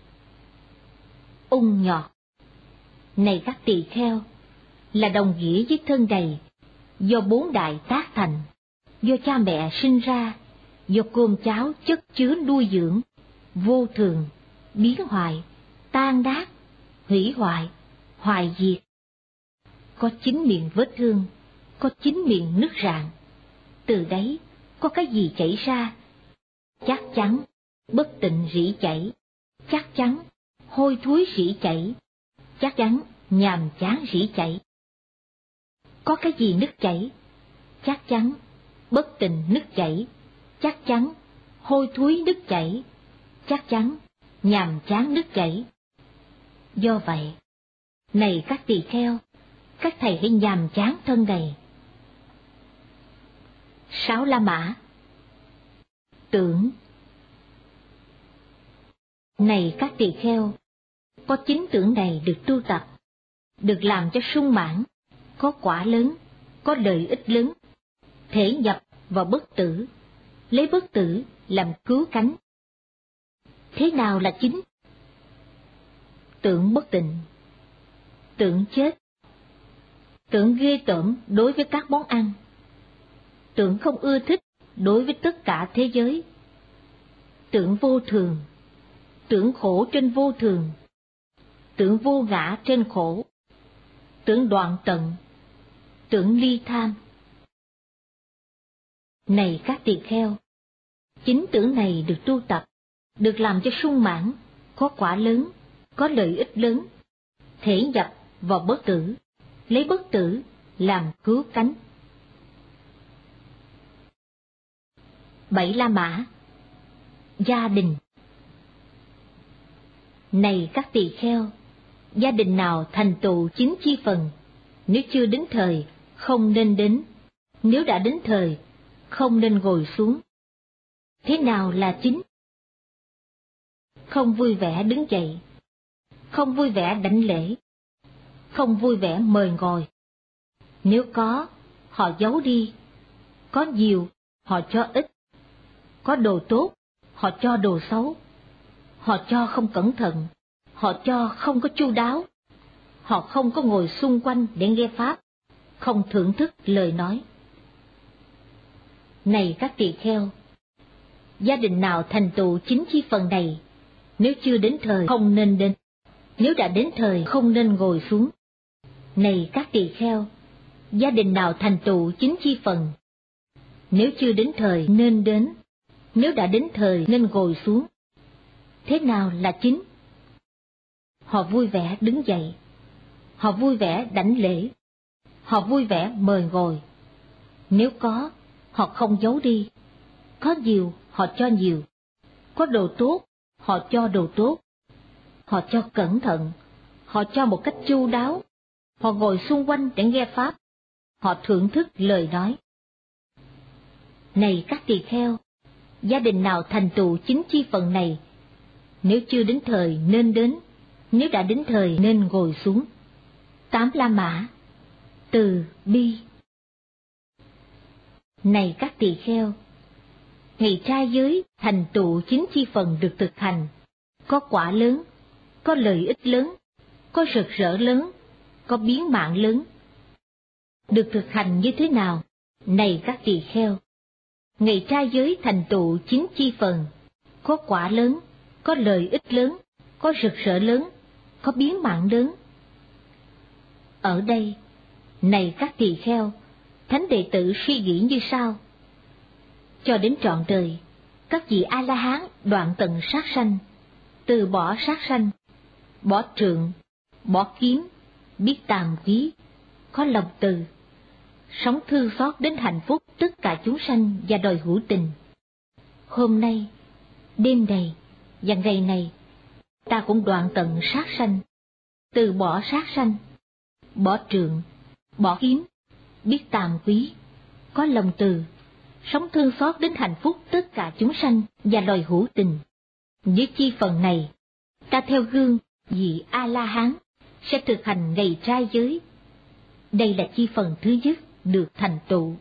Ung nhọt. Này các tỳ kheo, là đồng nghĩa với thân đầy, do bốn đại tác thành, do cha mẹ sinh ra, do cơm cháo chất chứa nuôi dưỡng, vô thường, biến hoại, tan nát, hủy hoại, hoại diệt. Có chín miệng vết thương, có chín miệng nứt rạn, từ đấy có cái gì chảy ra? Chắc chắn bất tịnh rỉ chảy, chắc chắn hôi thối rỉ chảy, chắc chắn nhàm chán rỉ chảy. Có cái gì nứt chảy? Chắc chắn bất tịnh nứt chảy, chắc chắn hôi thối nứt chảy, chắc chắn nhàm chán nứt chảy. Do vậy, này các tỳ kheo, các thầy hãy nhàm chán thân này. Sáu La Mã. Tưởng. Này các tỳ kheo, có chín tưởng này được tu tập, được làm cho sung mãn, có quả lớn, có lợi ích lớn, thể nhập vào bất tử, lấy bất tử làm cứu cánh. Thế nào là chín? Tưởng bất tịnh, tưởng chết, tưởng ghê tởm đối với các món ăn, tưởng không ưa thích đối với tất cả thế giới, tưởng vô thường, tưởng khổ trên vô thường, tưởng vô ngã trên khổ, tưởng đoạn tận, tưởng ly tham. Này các tỳ kheo, chín tưởng này được tu tập, được làm cho sung mãn, có quả lớn, có lợi ích lớn, thể nhập vào bất tử, lấy bất tử làm cứu cánh. Bảy La Mã. Gia đình. Này các tỳ kheo, gia đình nào thành tựu chín chi phần, nếu chưa đến thời, không nên đến, nếu đã đến thời, không nên ngồi xuống. Thế nào là chín? Không vui vẻ đứng dậy, không vui vẻ đảnh lễ, không vui vẻ mời ngồi. Nếu có, họ giấu đi, có nhiều, họ cho ít, có đồ tốt, họ cho đồ xấu, họ cho không cẩn thận, họ cho không có chu đáo, họ không có ngồi xung quanh để nghe pháp, không thưởng thức lời nói. Này các tỳ kheo, gia đình nào thành tựu chín chi phần này, nếu chưa đến thời không nên đến, nếu đã đến thời không nên ngồi xuống. Này các tỳ kheo, gia đình nào thành tựu chín chi phần, nếu chưa đến thời nên đến, nếu đã đến thời nên ngồi xuống. Thế nào là chín? Họ vui vẻ đứng dậy, họ vui vẻ đảnh lễ, họ vui vẻ mời ngồi, Nếu có, họ không giấu đi. Có nhiều, họ cho nhiều. Có đồ tốt, họ cho đồ tốt. Họ cho cẩn thận, họ cho một cách chu đáo. Họ ngồi xung quanh để nghe Pháp. Họ thưởng thức lời nói. Này các tỳ kheo, gia đình nào thành tựu chính chi phần này, nếu chưa đến thời nên đến, nếu đã đến thời nên ngồi xuống. Tám La Mã, từ bi. Này các tỳ kheo, ngày trai giới thành tựu chính chi phần được thực hành, có quả lớn, có lợi ích lớn, có rực rỡ lớn, có biến mạng lớn. Được thực hành như thế nào? Này các tỳ kheo, ngày trai giới thành tựu chính chi phần, có quả lớn, có lợi ích lớn, có rực rỡ lớn, có biến mạng lớn. Ở đây, này các tỳ kheo, thánh đệ tử suy nghĩ như sau. Cho đến trọn đời, các vị A-la-hán đoạn tận sát sanh, từ bỏ sát sanh, bỏ trượng, bỏ kiếm, biết tàm quý, có lòng từ, sống thương xót đến hạnh phúc tất cả chúng sanh và đòi hữu tình. Hôm nay, đêm này và ngày này, ta cũng đoạn tận sát sanh, từ bỏ sát sanh, bỏ trượng, bỏ kiếm, biết tàm quý, có lòng từ, sống thương xót đến hạnh phúc tất cả chúng sanh và đòi hữu tình. Với chi phần này, ta theo gương vị A-la-hán sẽ thực hành ngày trai giới. Đây là chi phần thứ nhất được thành tựu.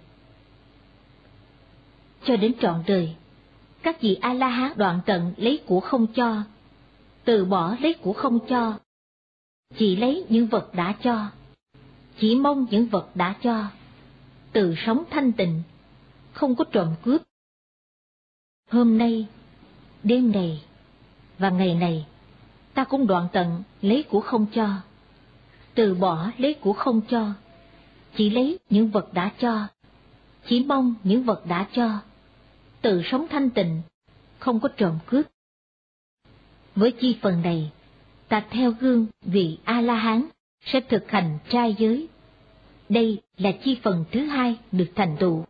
Cho đến trọn đời, các vị A-la-hán đoạn tận lấy của không cho, từ bỏ lấy của không cho, chỉ lấy những vật đã cho, chỉ mong những vật đã cho, tự sống thanh tịnh, không có trộm cướp. Hôm nay, đêm này và ngày này, ta cũng đoạn tận lấy của không cho, từ bỏ lấy của không cho, chỉ lấy những vật đã cho, chỉ mong những vật đã cho, tự sống thanh tịnh, không có trộm cướp. Với chi phần này, ta theo gương vị A-la-hán sẽ thực hành trai giới. Đây là chi phần thứ hai được thành tựu.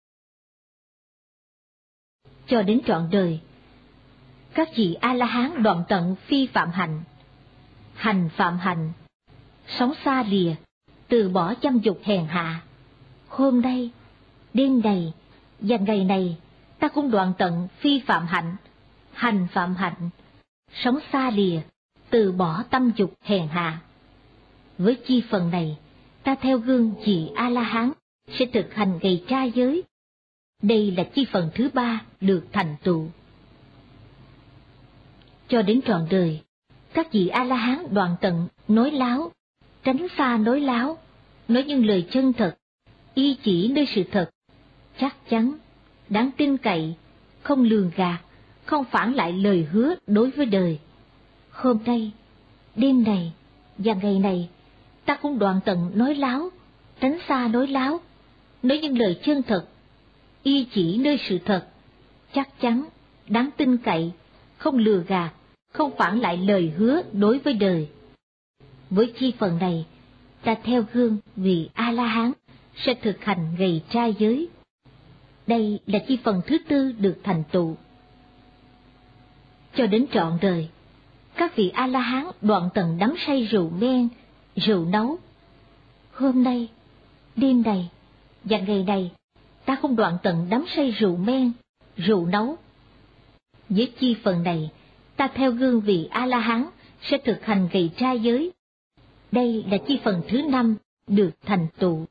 Cho đến trọn đời, các vị A-la-hán đoạn tận phi phạm hạnh, hành phạm hạnh, sống xa lìa, từ bỏ dâm dục hèn hạ. Hôm nay, đêm này và ngày này, ta cũng đoạn tận phi phạm hạnh, hành phạm hạnh, sống xa lìa, từ bỏ tâm dục hèn hạ. Với chi phần này, ta theo gương vị A-la-hán sẽ thực hành ngày trai giới. Đây là chi phần thứ ba được thành tựu. Cho đến trọn đời, các vị A-la-hán đoạn tận nói láo, tránh xa nói láo, nói những lời chân thật, y chỉ nơi sự thật, chắc chắn, đáng tin cậy, không lường gạt, không phản lại lời hứa đối với đời. Hôm nay, đêm này và ngày này, ta cũng đoạn tận nói láo, tránh xa nói láo, nói những lời chân thật, y chỉ nơi sự thật, chắc chắn, đáng tin cậy, không lừa gạt, không phản lại lời hứa đối với đời. Với chi phần này, ta theo gương vị A-la-hán sẽ thực hành ngày trai giới. Đây là chi phần thứ tư được thành tựu. Cho đến trọn đời, các vị A-la-hán đoạn tận đắm say rượu men, rượu nấu. Hôm nay, đêm này và ngày này, ta không đoạn tận đắm say rượu men, rượu nấu. Với chi phần này, ta theo gương vị A-la-hán sẽ thực hành ngày trai giới. Đây là chi phần thứ năm được thành tựu.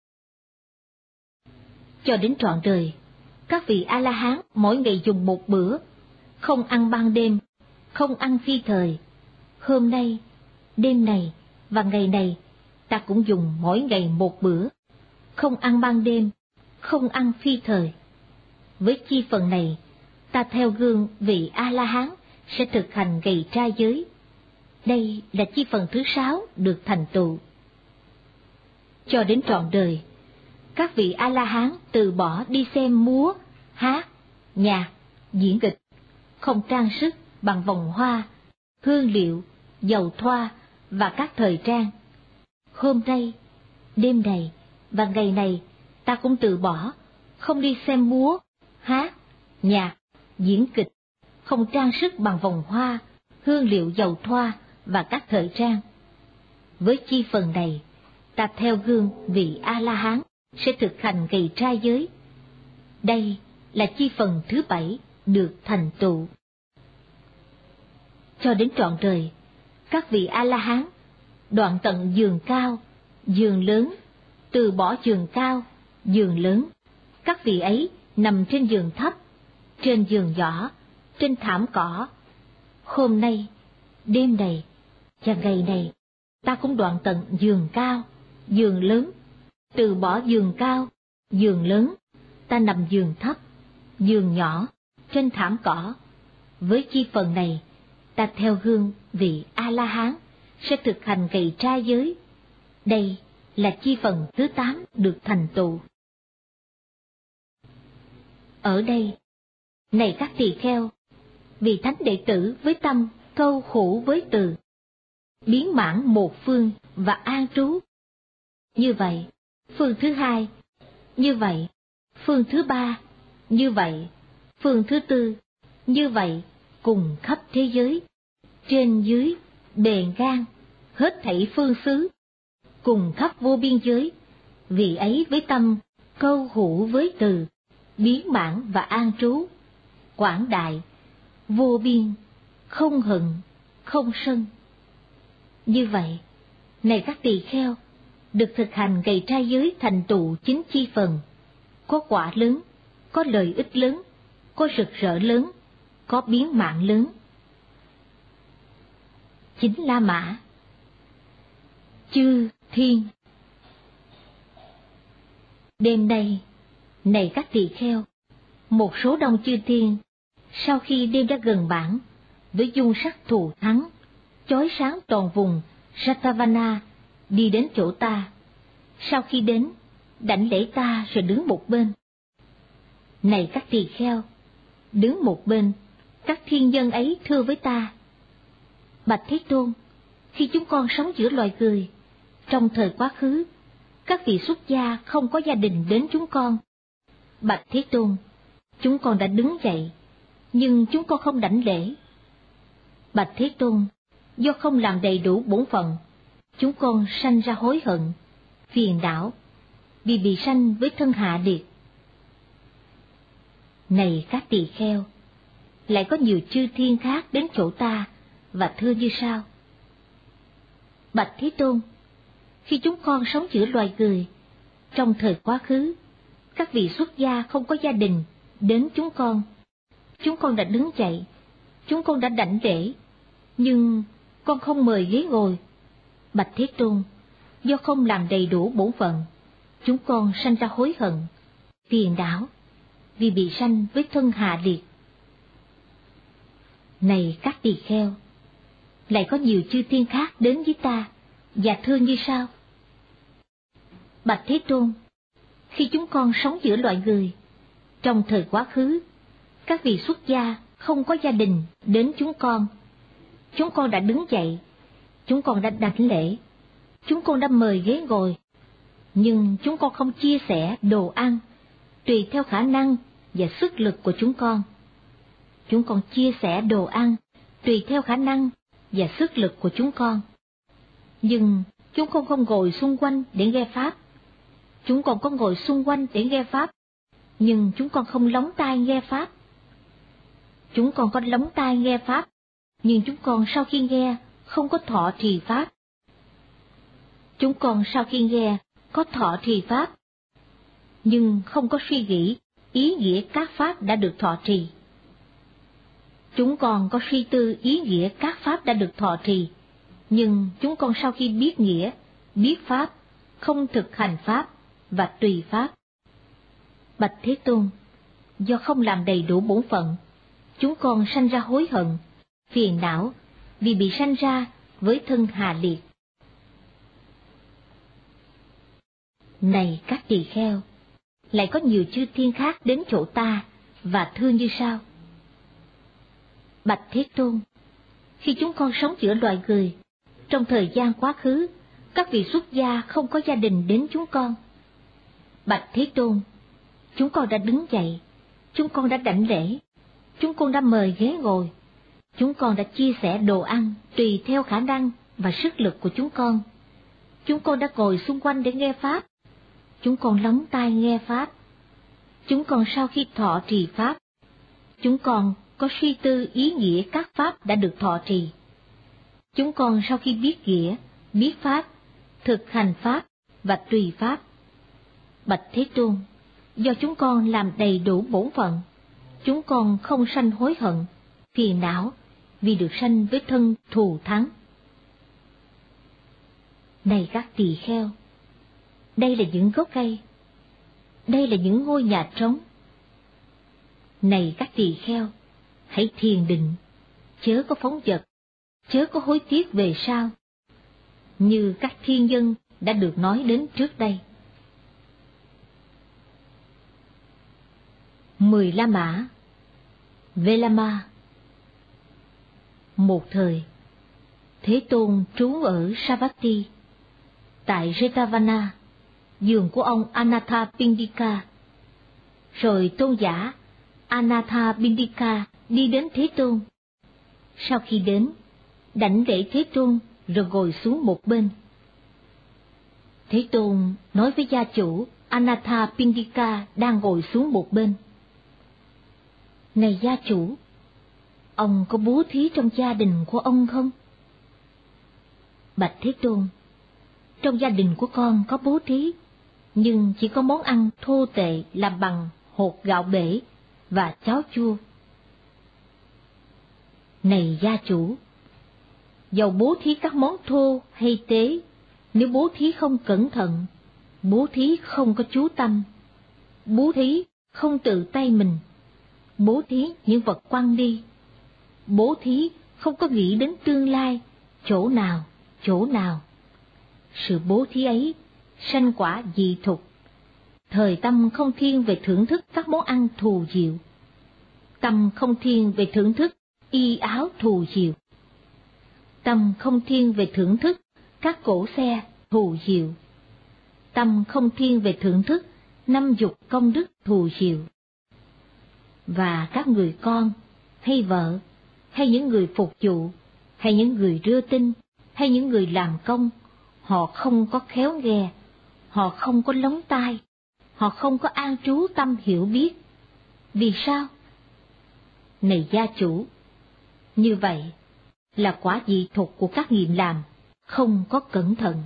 Cho đến trọn đời, các vị A-la-hán mỗi ngày dùng một bữa, không ăn ban đêm, không ăn phi thời. Hôm nay, đêm này và ngày này, ta cũng dùng mỗi ngày một bữa, không ăn ban đêm, không ăn phi thời. Với chi phần này, ta theo gương vị A-la-hán sẽ thực hành ngày trai giới. Đây là chi phần thứ sáu được thành tựu. Cho đến trọn đời, các vị A-la-hán từ bỏ đi xem múa, hát, nhạc, diễn kịch, không trang sức bằng vòng hoa, hương liệu, dầu thoa và các thời trang. Hôm nay, đêm này và ngày này, ta ta cũng từ bỏ, không đi xem múa, hát, nhạc, diễn kịch, không trang sức bằng vòng hoa, hương liệu dầu thoa và các thời trang. Với chi phần này, ta theo gương vị A-la-hán sẽ thực hành kỳ trai giới. Đây là chi phần thứ bảy được thành tựu. Cho đến trọn đời, các vị A-la-hán đoạn tận giường cao, giường lớn, từ bỏ giường cao, giường lớn. Các vị ấy nằm trên giường thấp, trên giường nhỏ, trên thảm cỏ. Hôm nay, đêm này và ngày này, ta cũng đoạn tận giường cao, giường lớn, từ bỏ giường cao, giường lớn, ta nằm giường thấp, giường nhỏ, trên thảm cỏ. Với chi phần này, ta theo gương vị A-la-hán sẽ thực hành kỳ trai giới. Đây là chi phần thứ tám được thành tựu. Ở đây, này các tỳ kheo, vị thánh đệ tử với tâm câu khổ với từ, biến mãn một phương và an trú. Như vậy, phương thứ hai, như vậy, phương thứ ba, như vậy, phương thứ tư, như vậy, cùng khắp thế giới, trên dưới, bề ngang, hết thảy phương xứ, cùng khắp vô biên giới, vị ấy với tâm câu hữu với từ, biến mãn và an trú, quảng đại, vô biên, không hận, không sân. Như vậy, này các tỳ kheo, được thực hành kỳ trai giới thành tựu chính chi phần, có quả lớn, có lợi ích lớn, có rực rỡ lớn, có biến mạng lớn. Chính La Mã. Chư Thiên. Đêm nay, này các tỳ kheo, một số đông chư thiên, sau khi đêm đã gần bản, với dung sắc thù thắng, chói sáng toàn vùng Satavana, đi đến chỗ ta. Sau khi đến, đảnh lễ ta rồi đứng một bên. Này các tỳ kheo, đứng một bên, các thiên nhân ấy thưa với ta: Bạch Thế Tôn, khi chúng con sống giữa loài người, trong thời quá khứ, các vị xuất gia không có gia đình đến chúng con. Bạch Thế Tôn, chúng con đã đứng dậy, nhưng chúng con không đảnh lễ. Bạch Thế Tôn, do không làm đầy đủ bổn phận, chúng con sanh ra hối hận, phiền não, vì bị sanh với thân hạ liệt. Này các tỳ kheo, lại có nhiều chư thiên khác đến chỗ ta và thưa như sau: Bạch Thế Tôn, khi chúng con sống giữa loài người, trong thời quá khứ, các vị xuất gia không có gia đình đến chúng con. Chúng con đã đứng dậy, chúng con đã đảnh lễ, nhưng con không mời ghế ngồi. Bạch Thế Tôn, do không làm đầy đủ bổn phận, chúng con sanh ra hối hận, phiền não, vì bị sanh với thân hạ liệt. Này các tỳ kheo, lại có nhiều chư thiên khác đến với ta và thưa như sau: Bạch Thế Tôn, khi chúng con sống giữa loài người, trong thời quá khứ, các vị xuất gia không có gia đình đến chúng con. Chúng con đã đứng dậy, chúng con đã đảnh lễ, chúng con đã mời ghế ngồi, nhưng chúng con không chia sẻ đồ ăn, tùy theo khả năng và sức lực của chúng con. Chúng con chia sẻ đồ ăn, tùy theo khả năng và sức lực của chúng con. Nhưng chúng con không ngồi xung quanh để nghe Pháp. Chúng con có ngồi xung quanh để nghe Pháp, nhưng chúng con không lóng tai nghe Pháp. Chúng con có lóng tai nghe Pháp, nhưng chúng con sau khi nghe không có thọ trì Pháp. Chúng con sau khi nghe có thọ trì Pháp, nhưng không có suy nghĩ ý nghĩa các Pháp đã được thọ trì. Chúng con có suy tư ý nghĩa các Pháp đã được thọ trì, nhưng chúng con sau khi biết nghĩa, biết Pháp, không thực hành Pháp và tùy Pháp. Bạch Thế Tôn, do không làm đầy đủ bổn phận, chúng con sanh ra hối hận, phiền não, vì bị sanh ra với thân hạ liệt. Này các tỳ kheo, lại có nhiều chư thiên khác đến chỗ ta và thưa như sau: Bạch Thế Tôn, khi chúng con sống giữa loài người, trong thời gian quá khứ, các vị xuất gia không có gia đình đến chúng con. Bạch Thế Tôn, chúng con đã đứng dậy, chúng con đã đảnh lễ, chúng con đã mời ghế ngồi, chúng con đã chia sẻ đồ ăn tùy theo khả năng và sức lực của chúng con. Chúng con đã ngồi xung quanh để nghe Pháp, chúng con lắng tai nghe Pháp. Chúng con sau khi thọ trì Pháp, chúng con có suy tư ý nghĩa các Pháp đã được thọ trì. Chúng con sau khi biết nghĩa, biết Pháp, thực hành Pháp và tùy Pháp. Bạch Thế Tôn, do chúng con làm đầy đủ bổn phận, chúng con không sanh hối hận, phiền não vì được sanh với thân thù thắng. Này các tỳ kheo, đây là những gốc cây, đây là những ngôi nhà trống. Này các tỳ kheo, hãy thiền định, chớ có phóng dật, chớ có hối tiếc về sau, như các thiên dân đã được nói đến trước đây. Mười La Mã, Velama. Một thời, Thế Tôn trú ở Savatthi, tại Jetavana, giường của ông Anathapindika. Rồi tôn giả Anathapindika đi đến Thế Tôn. Sau khi đến, đảnh lễ Thế Tôn rồi ngồi xuống một bên. Thế Tôn nói với gia chủ Anathapindika đang ngồi xuống một bên: Này gia chủ, ông có bố thí trong gia đình của ông không? Bạch Thế Tôn, trong gia đình của con có bố thí, nhưng chỉ có món ăn thô tệ làm bằng hột gạo bể và cháo chua. Này gia chủ, dầu bố thí các món thô hay tế, nếu bố thí không cẩn thận, bố thí không có chú tâm, bố thí không tự tay mình, bố thí những vật quăng đi, bố thí không có nghĩ đến tương lai, chỗ nào, chỗ nào, sự bố thí ấy sanh quả dị thục. Thời tâm không thiên về thưởng thức các món ăn thù diệu, tâm không thiên về thưởng thức y áo thù diệu, tâm không thiên về thưởng thức các cỗ xe thù diệu, tâm không thiên về thưởng thức năm dục công đức thù diệu. Và các người con, hay vợ, hay những người phục vụ, hay những người đưa tin, hay những người làm công, họ không có khéo nghe, họ không có lắng tai, họ không có an trú tâm hiểu biết. Vì sao? Này gia chủ, như vậy là quả dị thục của các nghiệp làm, không có cẩn thận.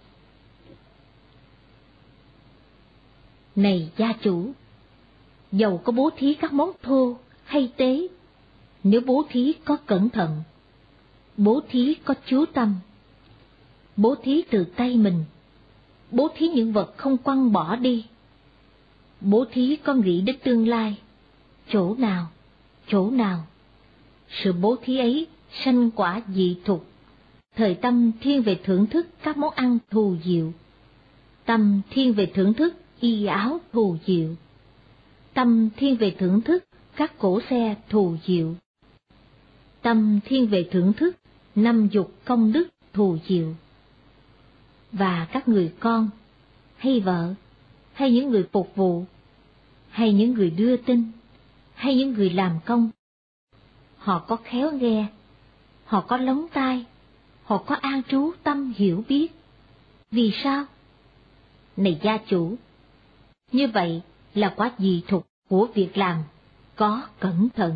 Này gia chủ, dầu có bố thí các món thô hay tế, nếu bố thí có cẩn thận, bố thí có chú tâm, bố thí từ tay mình, bố thí những vật không quăng bỏ đi, bố thí có nghĩ đến tương lai, chỗ nào, chỗ nào, sự bố thí ấy sanh quả dị thục. Thời tâm thiên về thưởng thức các món ăn thù diệu, tâm thiên về thưởng thức y áo thù diệu, tâm thiên về thưởng thức các cỗ xe thù diệu, tâm thiên về thưởng thức năm dục công đức thù diệu. Và các người con, hay vợ, hay những người phục vụ, hay những người đưa tin, hay những người làm công, họ có khéo nghe, họ có lắng tai, họ có an trú tâm hiểu biết. Vì sao? Này gia chủ, như vậy là quả dị thục của việc làm, có cẩn thận.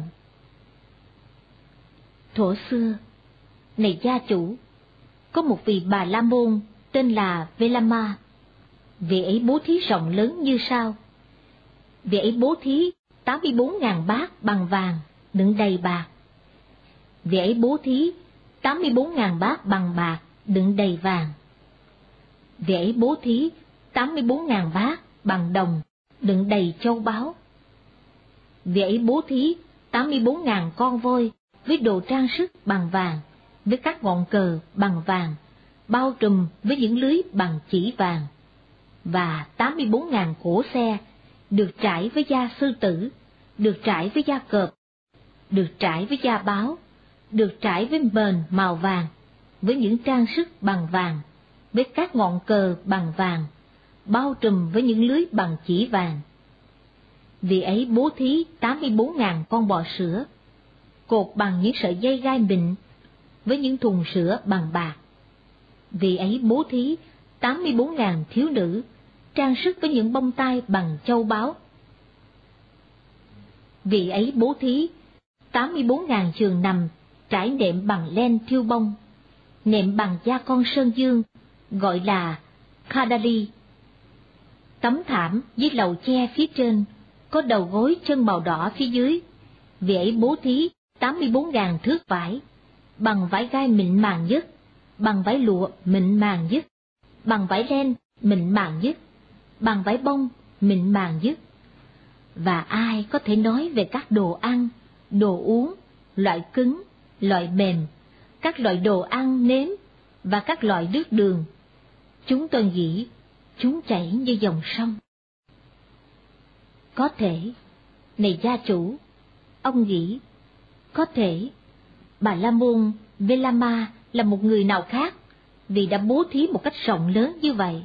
Thuở xưa, này gia chủ, có một vị Bà La Môn tên là Velama. Vị ấy bố thí rộng lớn như sau. Vị ấy bố thí tám mươi bốn ngàn bát bằng vàng đựng đầy bạc. Vị ấy bố thí tám mươi bốn ngàn bát bằng bạc đựng đầy vàng. Vị ấy bố thí tám mươi bốn ngàn bát bằng đồng đựng đầy châu báu. Vị ấy bố thí tám mươi bốn ngàn con voi với đồ trang sức bằng vàng, với các ngọn cờ bằng vàng, bao trùm với những lưới bằng chỉ vàng, và tám mươi bốn ngàn cỗ xe được trải với da sư tử, được trải với da cọp, được trải với da báo, được trải với mền màu vàng, với những trang sức bằng vàng, với các ngọn cờ bằng vàng, bao trùm với những lưới bằng chỉ vàng. Vị ấy bố thí tám mươi bốn ngàn con bò sữa, cột bằng những sợi dây gai mịn với những thùng sữa bằng bạc. Vị ấy bố thí tám mươi bốn ngàn thiếu nữ, trang sức với những bông tai bằng châu báu. Vị ấy bố thí tám mươi bốn ngàn giường nằm trải nệm bằng len thiêu bông, nệm bằng da con sơn dương, gọi là khadali. Tấm thảm với lầu che phía trên, có đầu gối chân màu đỏ phía dưới. Vị ấy bố thí tám mươi bốn ngàn thước vải, bằng vải gai mịn màng nhất, bằng vải lụa mịn màng nhất, bằng vải len mịn màng nhất, bằng vải bông mịn màng nhất. Và ai có thể nói về các đồ ăn, đồ uống, loại cứng, loại mềm, các loại đồ ăn nếm và các loại nước đường? Chúng tôi nghĩ chúng chảy như dòng sông. Có thể, này gia chủ, ông nghĩ, có thể Bà La Môn Velama là một người nào khác vì đã bố thí một cách rộng lớn như vậy.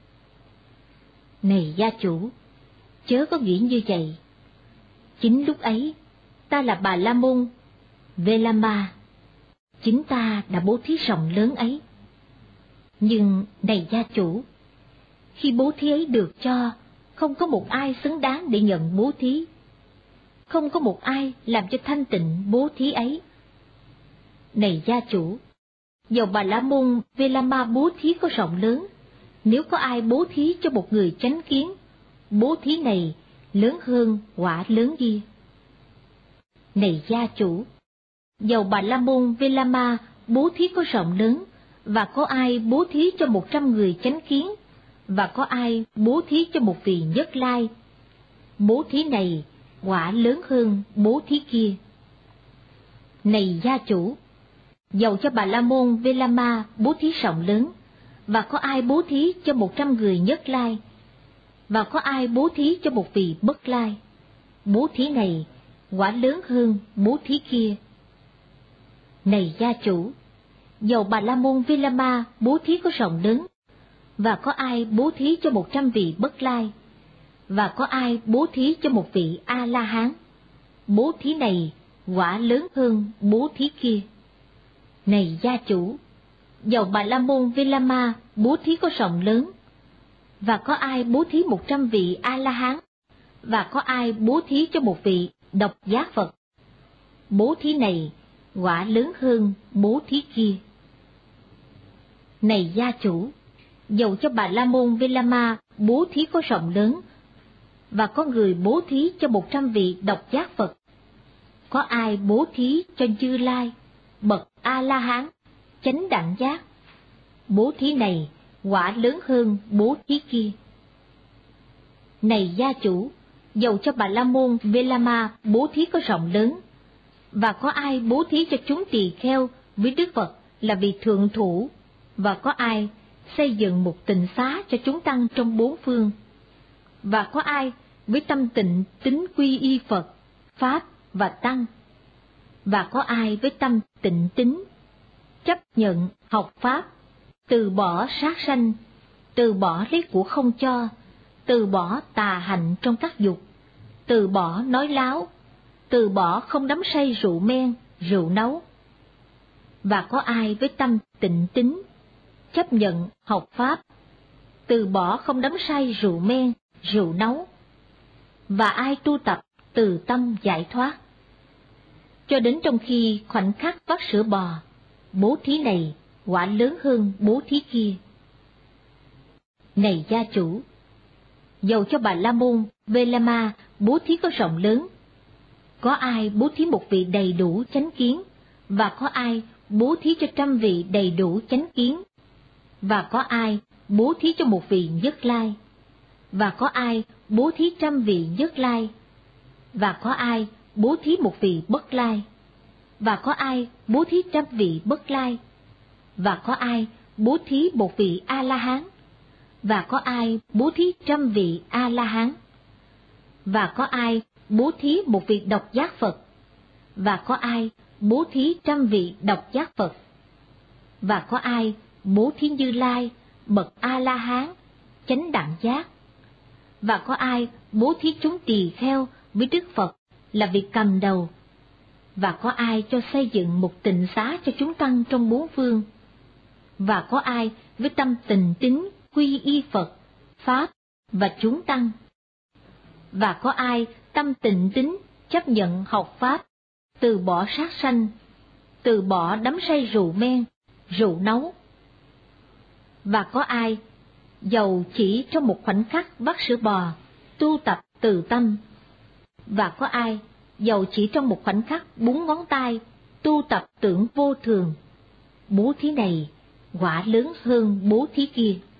Này gia chủ, chớ có nghĩ như vậy. Chính lúc ấy, ta là Bà La Môn Velama, chính ta đã bố thí rộng lớn ấy. Nhưng này gia chủ, khi bố thí ấy được cho, không có một ai xứng đáng để nhận bố thí. Không có một ai làm cho thanh tịnh bố thí ấy. Này gia chủ, dầu Bà La Môn Velama bố thí có rộng lớn, nếu có ai bố thí cho một người chánh kiến, bố thí này lớn hơn quả lớn kia. Này gia chủ, dầu Bà La Môn Velama bố thí có rộng lớn, và có ai bố thí cho một trăm người chánh kiến, và có ai bố thí cho một vị Nhất Lai, bố thí này quả lớn hơn bố thí kia. Này gia chủ, dầu cho Bà La Môn Velama bố thí rộng lớn, và có ai bố thí cho một trăm người Nhất Lai, và có ai bố thí cho một vị Bất Lai, bố thí này quả lớn hơn bố thí kia. Này gia chủ, dầu Bà La Môn Velama bố thí có rộng lớn, và có ai bố thí cho một trăm vị Bất Lai, và có ai bố thí cho một vị A-la-hán, bố thí này quả lớn hơn bố thí kia. Này gia chủ, dầu Bà La Môn Velama bố thí có rộng lớn, và có ai bố thí một trăm vị A-la-hán, và có ai bố thí cho một vị Độc Giác Phật, bố thí này quả lớn hơn bố thí kia. Này gia chủ, dầu cho Bà La Môn Velama bố thí có rộng lớn, và có người bố thí cho một trăm vị Độc Giác Phật, có ai bố thí cho Như Lai, bậc A-la-hán, chánh đẳng giác, bố thí này quả lớn hơn bố thí kia. Này gia chủ, dầu cho Bà La Môn Velama bố thí có rộng lớn, và có ai bố thí cho chúng tỳ kheo với Đức Phật là vị thượng thủ, và có ai xây dựng một tịnh xá cho chúng tăng trong bốn phương, và có ai với tâm tịnh tín quy y Phật, Pháp và Tăng, và có ai với tâm tịnh tín chấp nhận học Pháp, từ bỏ sát sanh, từ bỏ lấy của không cho, từ bỏ tà hạnh trong các dục, từ bỏ nói láo, từ bỏ không đắm say rượu men, rượu nấu, và có ai với tâm tịnh tín chấp nhận học Pháp, từ bỏ không đắm say rượu men, rượu nấu, và ai tu tập từ tâm giải thoát, cho đến trong khi khoảnh khắc vắt sữa bò, bố thí này quả lớn hơn bố thí kia. Này gia chủ, dầu cho Bà La Môn Velama bố thí có rộng lớn, có ai bố thí một vị đầy đủ chánh kiến, và có ai bố thí cho trăm vị đầy đủ chánh kiến, và có ai bố thí cho một vị Nhất Lai, và có ai bố thí trăm vị Nhất Lai, và có ai bố thí một vị Bất Lai, và có ai bố thí trăm vị Bất Lai, và có ai bố thí một vị A-la-hán, và có ai bố thí trăm vị A-la-hán, và có ai bố thí một vị Độc Giác Phật, và có ai bố thí trăm vị Độc Giác Phật, và có ai bố thí Như Lai, bậc A-la-hán, chánh đẳng giác. Và có ai bố thí chúng tỳ kheo với Đức Phật là việc cầm đầu, và có ai cho xây dựng một tịnh xá cho chúng tăng trong bốn phương, và có ai với tâm tình tín quy y Phật, Pháp và chúng tăng, và có ai tâm tịnh tín chấp nhận học Pháp, từ bỏ sát sanh, từ bỏ đắm say rượu men, rượu nấu, và có ai dầu chỉ trong một khoảnh khắc vắt sữa bò, tu tập từ tâm, và có ai dầu chỉ trong một khoảnh khắc búng ngón tay, tu tập tưởng vô thường. Bố thí này quả lớn hơn bố thí kia.